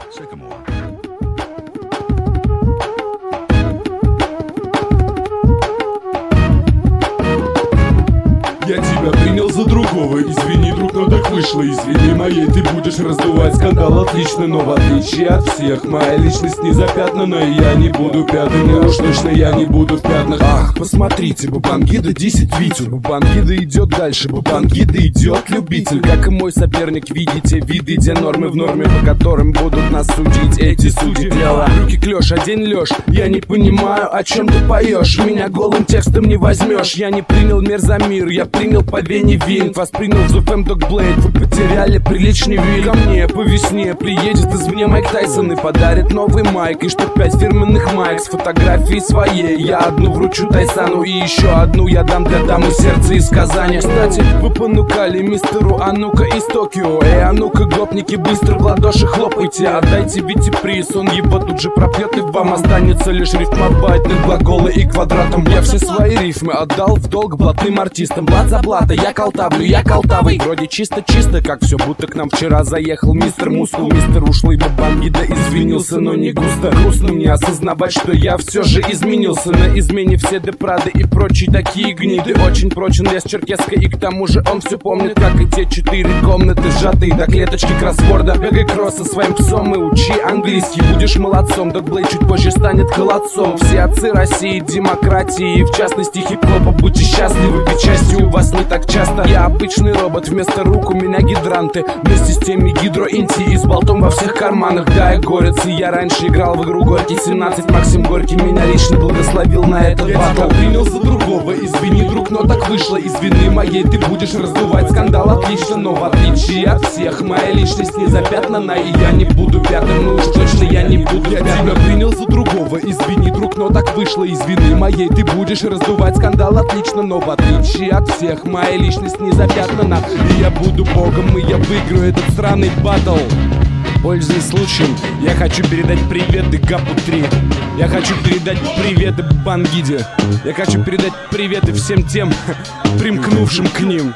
Я тебя принял за другого, извини, друг, но так вышло. Извини, моей ты будешь раздувать скандал, отлично. Но в отличие от всех, моя личность не запятнана, и я не буду пятым, и уж точно я не буду в пятнах. Ах, посмотрите, Бабангида 10 Витю. Бабангида идет дальше, Бабангида идет любитель. Как и мой соперник, видите, виды, где нормы в норме, по которым будут нас судить эти судьи дела. Руки клёш, а день лёж, я не понимаю, о чем ты поешь. Меня голым текстом не возьмешь. Я не принял мир за мир, я принял по вене винт. Воспринял в ZFM Dogblade, вы потеряли приличный вид. Ко мне по весне приедет извне Майк Тайсон и подарит новый майк и штук 5 фирменных майк с фотографией своей. Я одну вручу Тайсану и еще одну я дам для дамы сердца из Казани. Кстати, вы понукали мистеру а ну-ка из Токио. А ну-ка, гопники, быстро в ладоши хлопайте. Отдайте Вите приз, он его тут же пропьет, и вам останется лишь рифмобайтных глаголы и квадратом. Я все свои рифмы отдал в долг блатным артистам. Блат за блата, я колтавлю, я колтавый. Вроде чисто-чисто, как все, будто к нам вчера заехал мистер Мускул. Мистер ушлый Бабангида извинился, но не густо. Грустно мне осознавать, что я все же изменился. На измене все Депрады и прочие такие гниды. Очень прочен лес черкесской, и к тому же он все помнит, как и те 4 комнаты, сжатые до клеточки кроссворда. Бегай кросс со своим псом и учи английский, будешь молодцом. Dogblade чуть позже станет холодцом. Все отцы России, демократии, и в частности хип-хопа, будьте счастливы, ведь счастье у вас не так часто. Я обычный робот, вместо рук у меня гидранты, вместе с теми гидроинти и с болтом во всех карманах. Да, я горец, и я раньше играл в игру Горький 17. Максим Горький меня лично благословил на этот батл. Я тебя принял за другого, извини, друг, но так вышло. Из вины моей ты будешь раздувать скандал, отлично. Но в отличие от всех, моя личность не запятнана, и я не буду пятым, ну уж точно я не буду пятым. Я тебя принял за другого, извини, друг, но так вышло. Из вины моей ты будешь раздувать скандал, отлично. Но в отличие от всех, моя личность не запятнана, и я буду богом, и я выиграю этот сраный батл. Пользуясь случаем, я хочу передать приветы Гапу 3. Я хочу передать приветы Бабангиде. Я хочу передать приветы всем тем, примкнувшим к ним.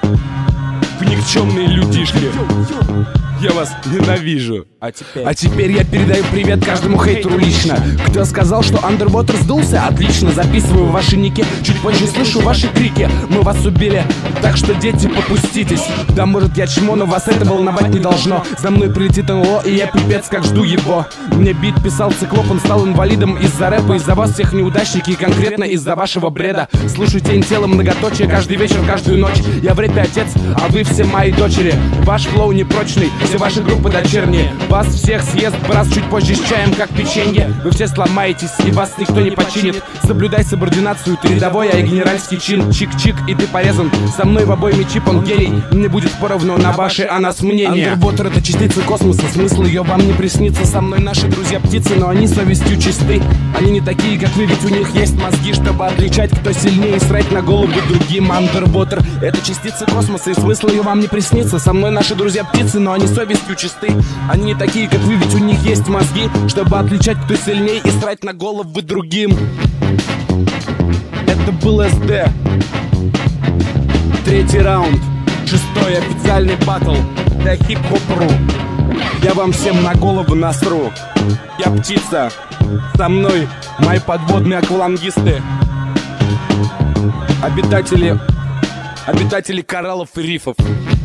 Вы никчемные людишки. Я вас ненавижу. А теперь я передаю привет каждому хейтеру лично. Кто сказал, что Underwater сдулся? Отлично, записываю ваши ники. Чуть позже слышу ваши крики. Мы вас убили, так что, дети, попуститесь. Да, может, я чмо, но вас это волновать не должно. За мной прилетит НЛО, и я пипец как жду его. Мне бит писал Циклоп, он стал инвалидом из-за рэпа. Из-за вас всех неудачники, и конкретно из-за вашего бреда. Слушайте интелло многоточие каждый вечер, каждую ночь. Я в рэпе отец, а вы все мои дочери. Ваш флоу непрочный, все ваши группы дочерние. Вас всех съест брас чуть позже с чаем, как печенье. Вы все сломаетесь, и вас никто не починит. Соблюдай субординацию, ты рядовой, а я генеральский чин. Чик-чик, и ты порезан. Со мной в обойме чип, он гений. Не будет поровну на ваши о нас мнения. Underwater — это частица космоса, смысл ее вам не приснится. Со мной наши друзья птицы, но они совестью чисты. Они не такие, как вы, ведь у них есть мозги, чтобы отличать, кто сильнее, и срать на голову другим. Underwater — это частица космоса, и смысл ее вам не приснится. Со мной наши друзья птицы, но они совестью чисты. Они не такие, как вы, ведь у них есть мозги, чтобы отличать, кто сильнее, и срать на головы другим. Это был СД. 3-й раунд, 6-й официальный батл для хип-хоп.ру. Я вам всем на голову насру. Я птица, со мной мои подводные аквалангисты, обитатели кораллов и рифов.